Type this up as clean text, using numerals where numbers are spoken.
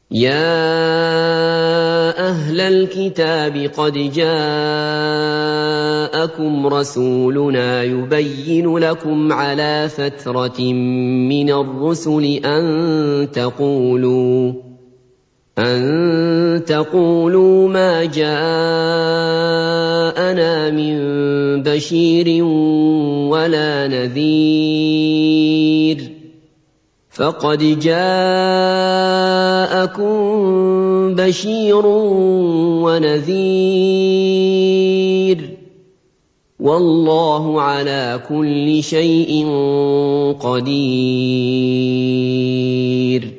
يَا أَهْلَ الْكِتَابِ قَدْ جَاءَكُمْ رَسُولُنَا يُبَيِّنُ لَكُمْ عَلَىٰ فَتْرَةٍ مِّنَ الرُّسُلِ أَن تَقُولُوا مَا جَاءَنَا مِن بَشِيرٍ وَلَا نَذِيرٍ ۖ فَقَدْ جَاءَكُم بَشِيرٌ وَنَذِيرٌ ۗ وَاللَّهُ عَلَىٰ كُلِّ شَيْءٍ قَدِيرٌ